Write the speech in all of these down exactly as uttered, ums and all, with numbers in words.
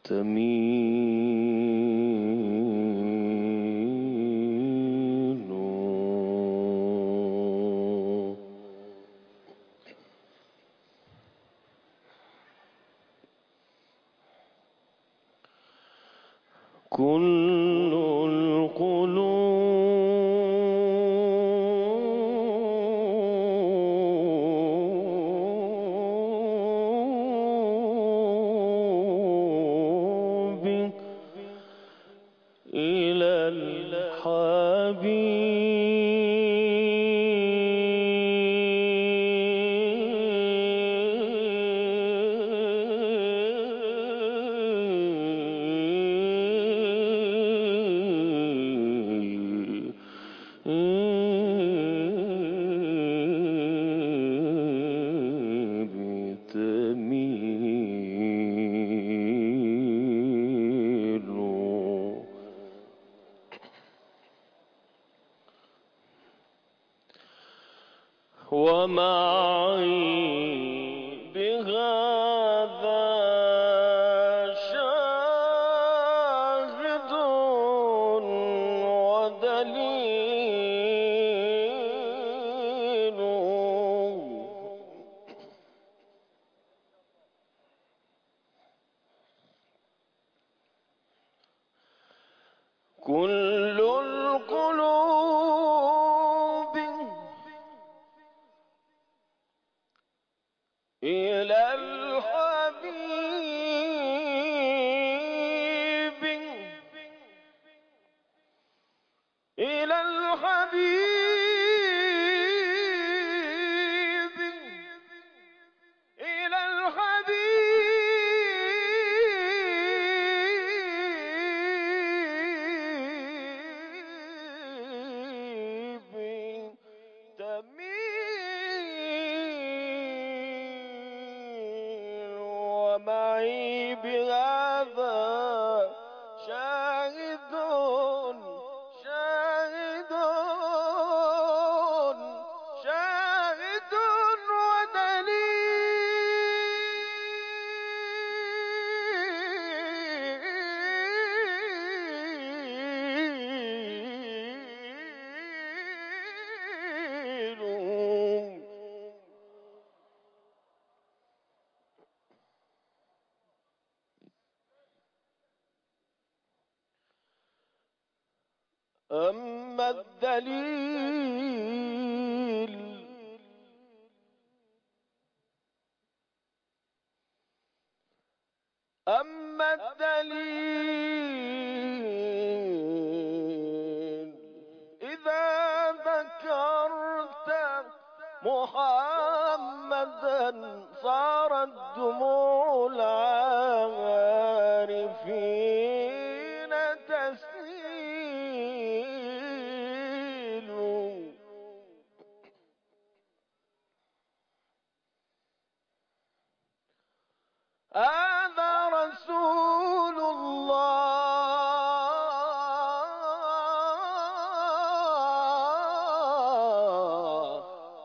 تميل كل القلوب إلى الحبيب تميل ومعي بهذا شاهد ودليل كل القلوب إلى الحبيب إلى الحبيب إلى الحبيب تميل ومعي بهذا شاهد شاهد شاهد ودليل أما الدليل أما الدليل إذا ذكرت محمدا صارت دموع العارفين تسيل هذا رسول الله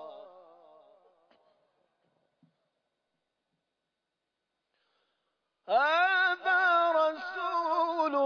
هذا رسول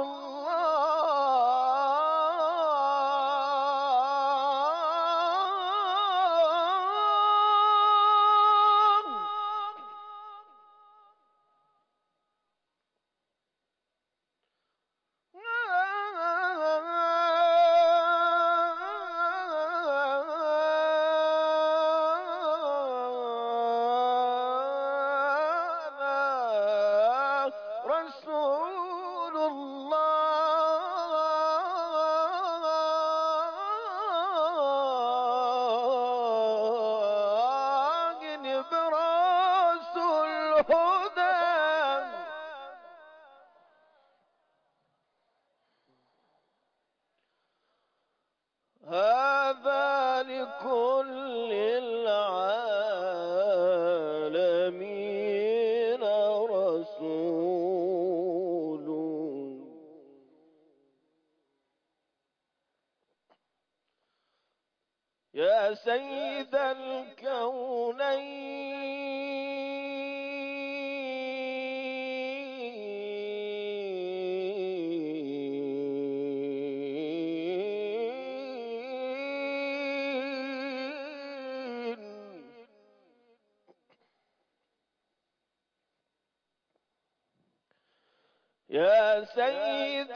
رسول الله نبراس الهدى هذا لكل العالمين رسول يا سيد الكونين يا سيد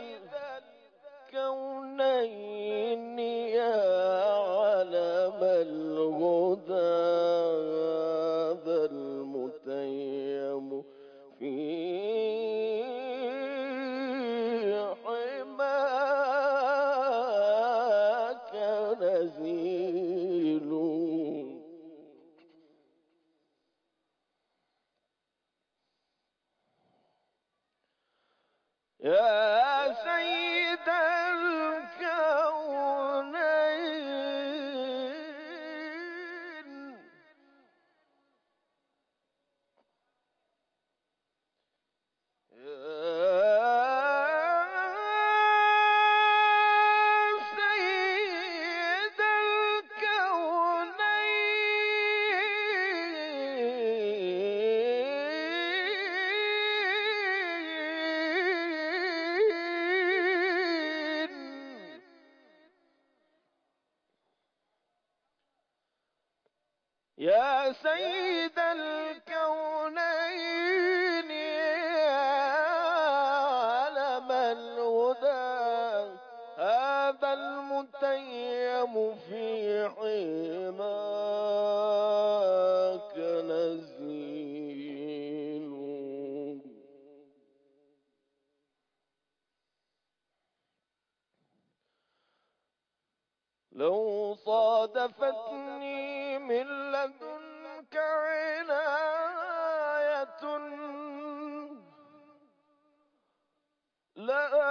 الكونين يا علم الهدى هذا المتيم في حماك نزيل. يا سيد الكونين يا سيد الكونين يا علم الهدى هذا المتيم في حماك نزيل. لو صادفتني من لدنك عناية لا